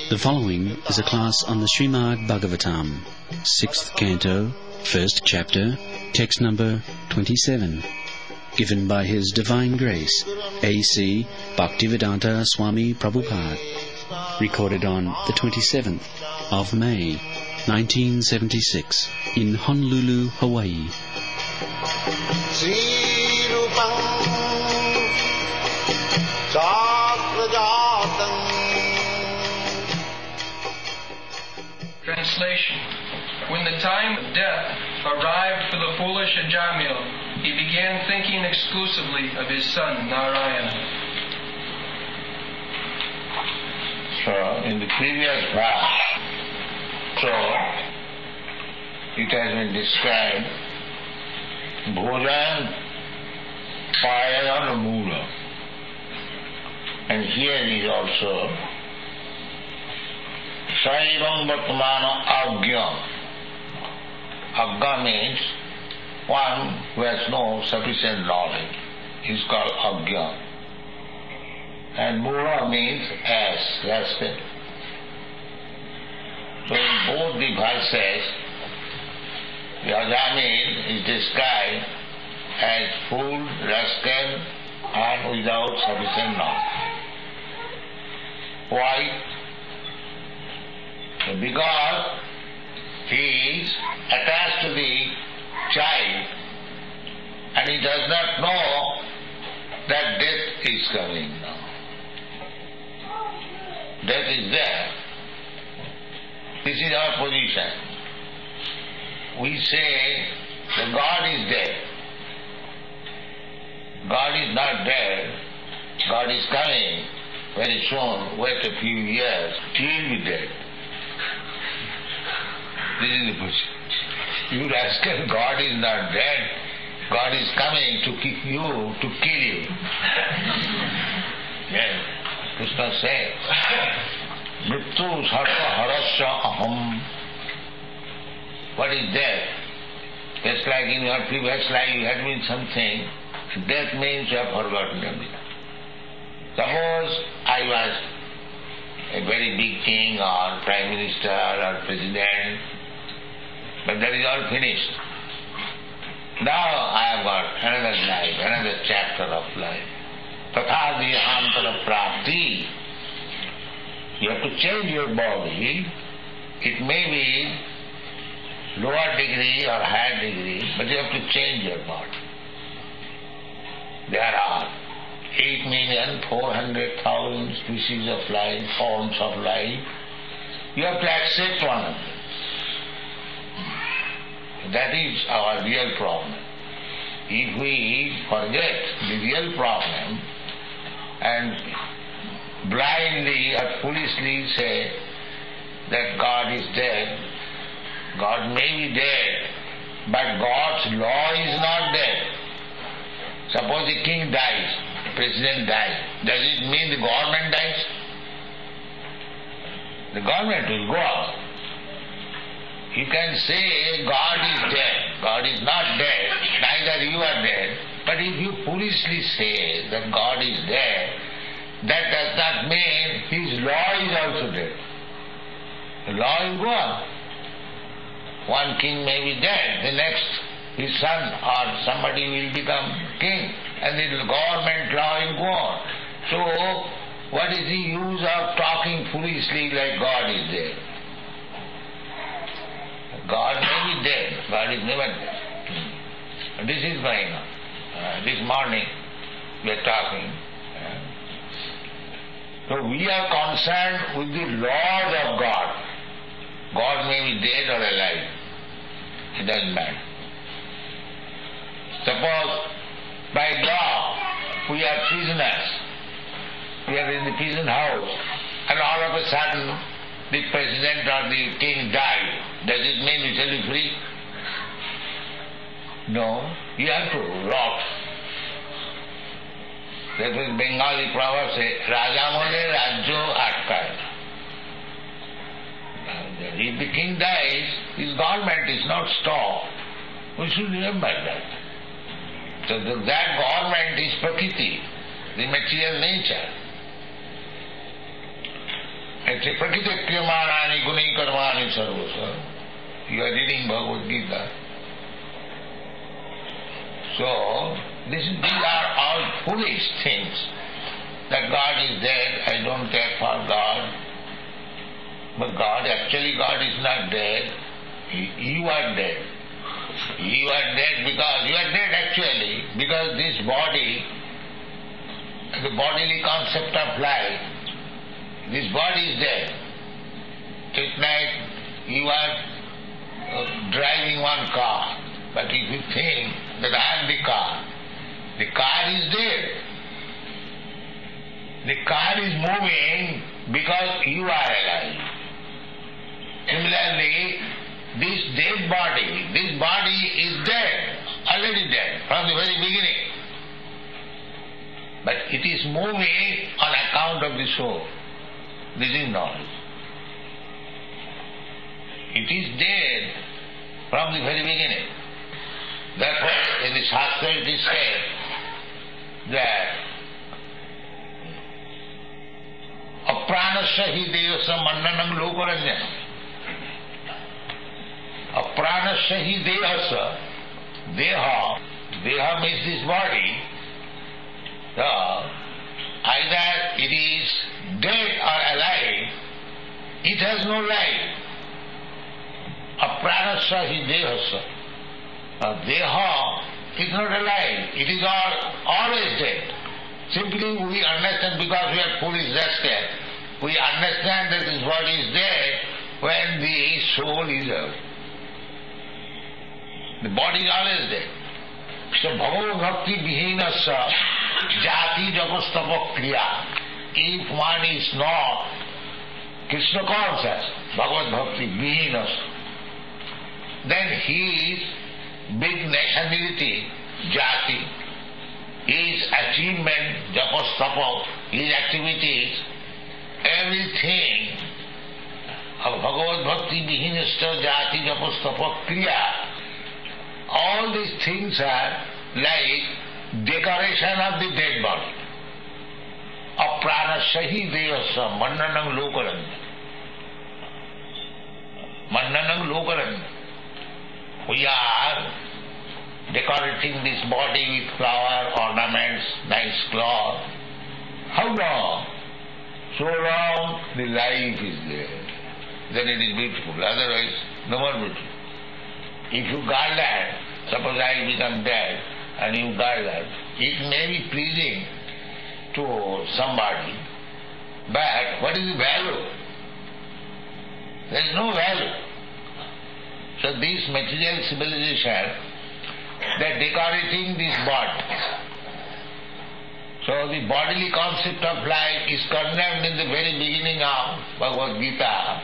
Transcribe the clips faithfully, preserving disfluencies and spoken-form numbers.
The following is a class on the Srimad Bhagavatam, sixth canto, first chapter, text number twenty-seven, given by His Divine Grace, A C Bhaktivedanta Swami Prabhupada, recorded on the twenty-seventh of May, nineteen seventy-six, in Honolulu, Hawaii. Translation. When the time of death arrived for the foolish Ajamil, he began thinking exclusively of his son Narayana. So, in the previous verse, so it has been described, Bhojan Parayana Mula. And here is also Saivam Vartamana Agya. Agya means one who has no sufficient knowledge. Is called Agya. And Mula means as, respect. So in both the verses, the Ajamil is described as fool, rascal, and without sufficient knowledge. Why? Because he is attached to the child and he does not know that death is coming now. Death is there. This is our position. We say that God is dead. God is not dead. God is coming very soon. Wait a few years. He will be dead. This is the position. You rascal, God is not dead. God is coming to kick you, to kill you. Yes. Krishna said, Mrityu sarva harasya aham. What is death? Just like in your previous life you had been something, death means you have forgotten everything. Suppose I was a very big king or prime minister or president, but that is all finished. Now I have got another life, another chapter of life. Tatha dihantara prapti. You have to change your body. It may be lower degree or higher degree, but you have to change your body. There are eight million four hundred thousand species of life, forms of life. You have to accept one of them. That is our real problem. If we forget the real problem and blindly or foolishly say that God is dead, God may be dead, but God's law is not dead. Suppose the king dies, the president dies, does it mean the government dies? The government will go out. You can say God is dead, God is not dead, neither you are dead, but if you foolishly say that God is dead, that does not mean His law is also dead. The law will go on. One king may be dead, the next his son or somebody will become king, and the government law will go on. So, what is the use of talking foolishly like God is dead? God may be dead, God is never dead. This is going on. Uh, this morning we are talking. Uh, so we are concerned with the laws of God. God may be dead or alive. It doesn't matter. Suppose by law we are prisoners. We are in the prison house and all of a sudden the president or the king died. Does it mean we shall be free? No. You have to rot. That is Bengali proverb say, Raja mole rajyo atkay. If the king dies, his government is not stopped. We should remember that. So that government is Prakriti, the material nature. A can say, Prakriti kriyamanani gunai karmani sarvasa. You are reading Bhagavad Gita. So, this, these are all foolish things. That God is dead, I don't care for God. But God, actually God is not dead. You are dead. You are dead because, you are dead actually, because this body, the bodily concept of life, this body is dead. At night you are uh, driving one car, but if you think that I am the car, the car is dead. The car is moving because you are alive. Similarly, this dead body, this body is dead, already dead from the very beginning. But it is moving on account of the soul. This is knowledge. It is dead from the very beginning. Therefore, in the Shastra it is said that apranasya hi devasa mannanam lokaranjana. Apranasya hi devasa, deha, deha means this body, so either it is dead or alive, it has no life. Apranasya hi devasa. Now, deha is not alive, it is all, always dead. Simply we understand, because we are foolish rascal, we understand that this body is dead when the soul is out. The body is always dead. So Bhagavad Bhakti Vihinasya Jati Japastapa Kriya. If one is not Krishna conscious, Bhagavad Bhakti Vihinasya, then his big nationality, Jati, his achievement, Japastapa, his activities, everything of Bhagavad Bhakti Vihinasya Jati Japastapa Kriya, all these things are like decoration of the dead body. Apranasya hi devasa mannanam lokaranya. Mannanam lokaranya. We are decorating this body with flower, ornaments, nice cloth. How long? So long the life is there. Then it is beautiful. Otherwise, no more beautiful. If you garland, suppose I become dead and you garland, it may be pleasing to somebody, but what is the value? There is no value. So this material civilization, they are decorating this body. So the bodily concept of life is condemned in the very beginning of Bhagavad Gita.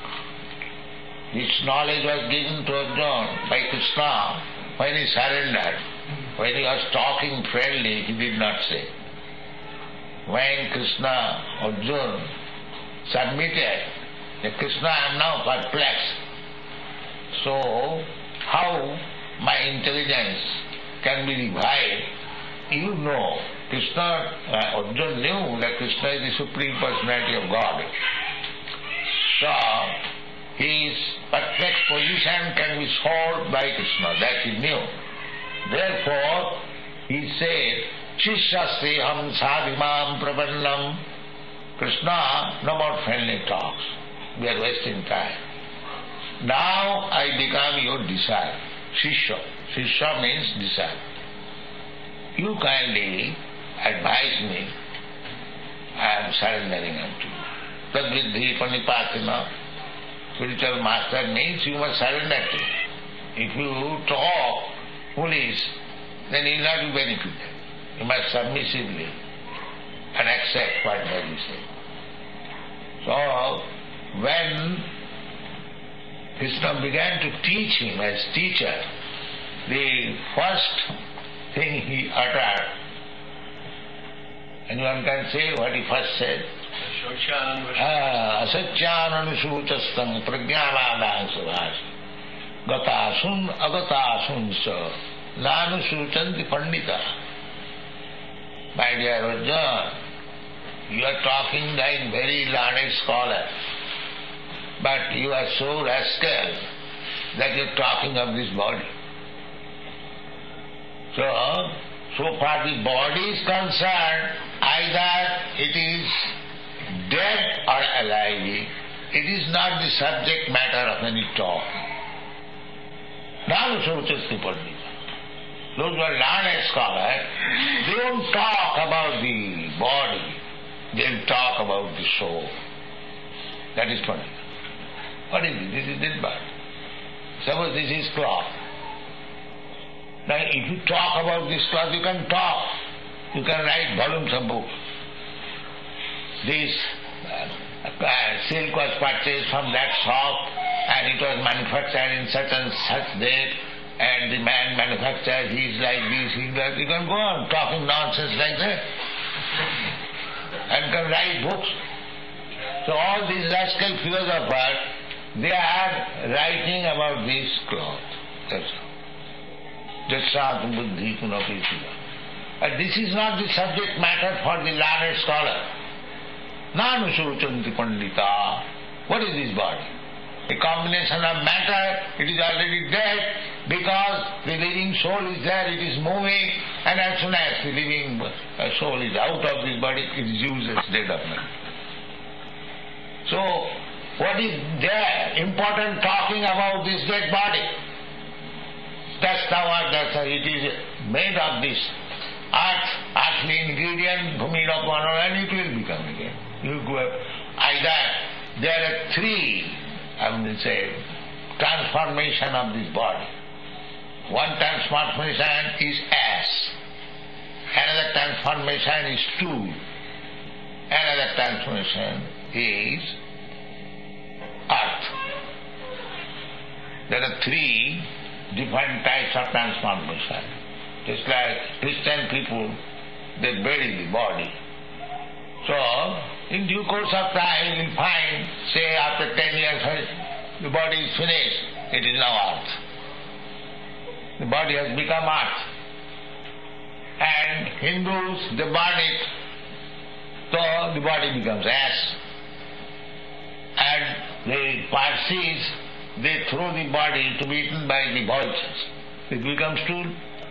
This knowledge was given to Arjuna by Krishna when he surrendered. When he was talking friendly, he did not say. When Krishna, Arjuna, submitted, that Krishna, I am now perplexed. So, how my intelligence can be revived? You know, Krishna, uh, Arjuna knew that Krishna is the Supreme Personality of God. So, his perplexed position can be solved by Krishna, that he knew. Therefore, he said, Shishyaseham sadhimam prabannam. Krishna, no more friendly talks. We are wasting time. Now I become your disciple. Shishya. Shishya means disciple. You kindly advise me. I am surrendering unto you. Tadvidhi panipatina. Spiritual master means you must surrender to him. If you talk foolish, then you will not be benefited. You must submissively and accept whatever you say. So, when Krishna began to teach him as teacher, the first thing he uttered, anyone can say what he first said? Asatyananushuchastam prajnavadang savas gatasun agatasun sa nanushuchanti pandita. My dear Arjuna, you are talking like very learned scholar, but you are so rascal that you are talking of this body. So, so far the body is concerned, either it is dead or alive. It is not the subject matter of any talk. Now, Srutasthi Pandita. Those who are learned scholars, they don't talk about the body, they talk about the soul. That is Pandita. What is this? This is dead body. Suppose this is cloth. Now, if you talk about this cloth, you can talk. You can write volumes of books. This uh, uh, silk was purchased from that shop and it was manufactured in such and such date, and the man manufactured, he is like this, he is like, you can go on talking nonsense like that and can write books. So all these rascal philosophers, they are writing about this cloth. That's all. Jasat buddhi punapitiya. But this is not the subject matter for the learned scholar. Nanu suruchanti pandita. What is this body? A combination of matter, it is already dead because the living soul is there, it is moving, and as soon as the living soul is out of this body, it is useless, dead of matter. So, what is there important talking about this dead body? That's the word, that's how it is made of this earth, earthly ingredient, bhumirapanam, and it will become again. You go either there are three, I would say, transformation of this body. One transformation is ash, another transformation is stool, another transformation is earth. There are three different types of transformation. Just like Christian people, they bury the body. So, in due course of time, you will find, say after ten years, the body is finished, it is now earth. The body has become earth. And Hindus, they burn it, so the body becomes ash. And the Parsis, they throw the body to be eaten by the vultures. It becomes stool.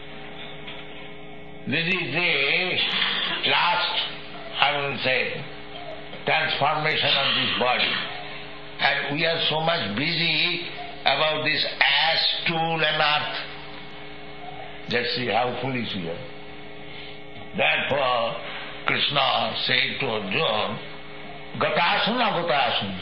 This is the last, I will say, transformation of this body. And we are so much busy about this ash, stool and earth. Just see how foolish we are. Therefore, Krishna said to Arjuna, Gatasana Gatasana.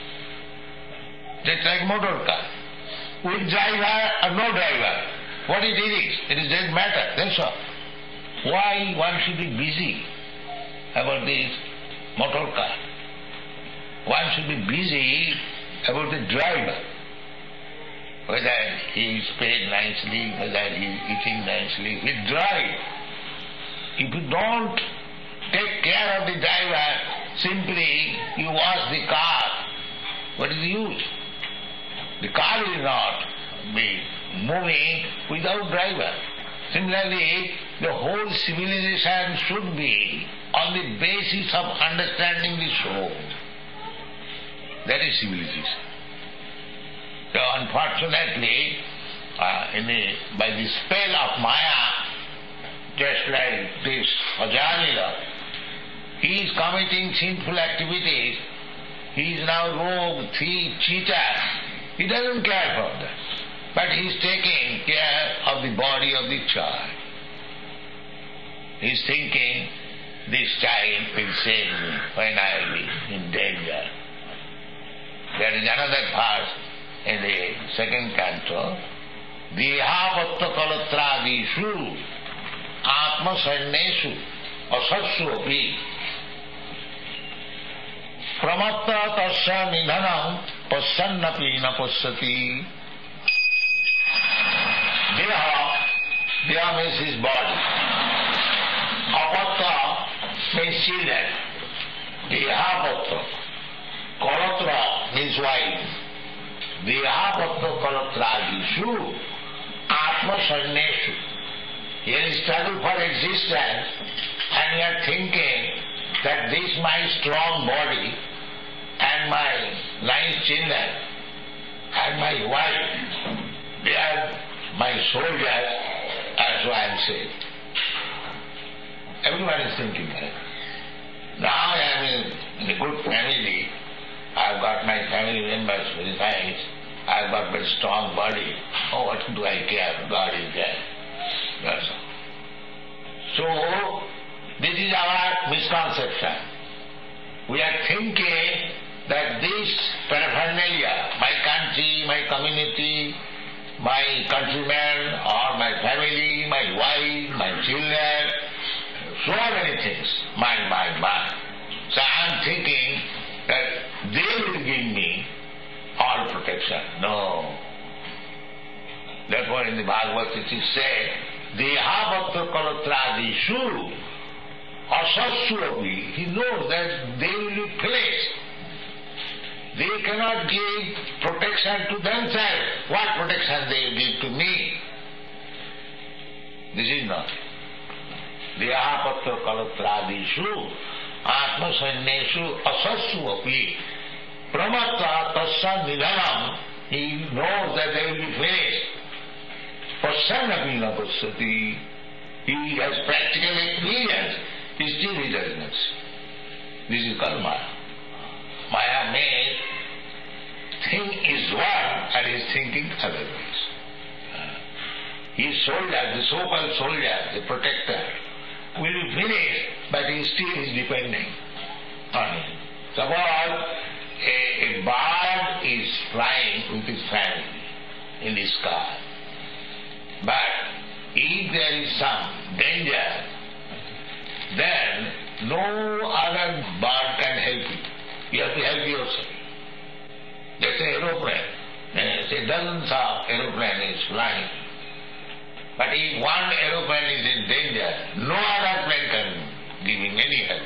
Just like motor car. With driver or no driver. What it is, it is dead matter. That's all. Why one should be busy about this motor car? One should be busy about the driver. Whether he is paid nicely, whether he is eating nicely, he drive. If you don't take care of the driver, simply you wash the car, what is the use? The car will not be moving without driver. Similarly, the whole civilization should be on the basis of understanding the soul. That is civilization. So unfortunately, uh, in the, by the spell of Maya, just like this Ajamila, he is committing sinful activities. He is now rogue, thief, cheater. He doesn't care for that. But he is taking care of the body of the child. He is thinking, this child will save me when I will be in danger. There is another verse in the second canto, Dihavatva kalatradishu atma sannesu asatsu api pramatta tasya nidhanam pasyannapi na pasyati. Deha, Deha means his body. Apatra means children. Dehapatra. Kalatra means wife. Dehapatra kalatrajishu atma sanneshu. He has struggled for existence and we are thinking that this my strong body and my nice children and my wife, they are my soldiers, as I am saying. Everyone is thinking that. Now I am in, in a good family. I have got my family members very nice. I have got very strong body. Oh, what do I care? God is there. That's all. So, this is our misconception. We are thinking that this paraphernalia, my country, my community, my countrymen, or my family, my wife, my children, so many things, mine, mine, mine. So I am thinking that they will give me all protection. No. Therefore in the Bhagavad it is said, Deha Bhakta Kalatradishu Asasyapi. He knows that they will be placed. They cannot give protection to themselves. What protection they will give to me? This is not. Deha Bhakta Kalatradishu Atmasanyeshu Asasyapi Pramatta Tasya Nidhanam. He knows that they will be faced. Pasanapi na pasati. He has practical experience. He still he does not see. This is called Maya. Maya means thing is one and he is thinking otherwise. His soldier, the so-called soldier, the protector, will be finished, but he still is depending on him. Suppose a, a bird is flying with his family in the sky. But if there is some danger, then no other bird can help you. You have to help yourself. That's an aeroplane. Say dozens of aeroplanes is flying. But if one aeroplane is in danger, no other plane can give him any help.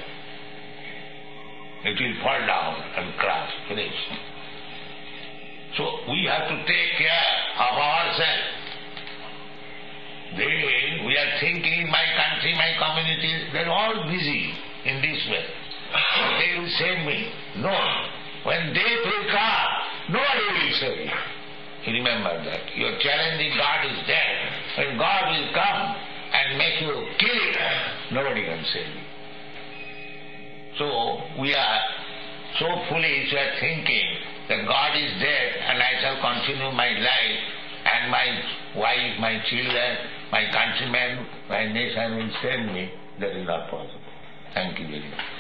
It will fall down and crash, finished. So we have to take care of ourselves. Then we are thinking, my country, my community, they are all busy in this way. They will save me. No. When death will come, nobody will save you. Remember that. Your challenging God is dead. When God will come and make you kill it, nobody can save you. So we are so foolish, we are thinking that God is dead and I shall continue my life and my wife, my children, my countrymen, my nation will save me. That is not possible. Thank you very much.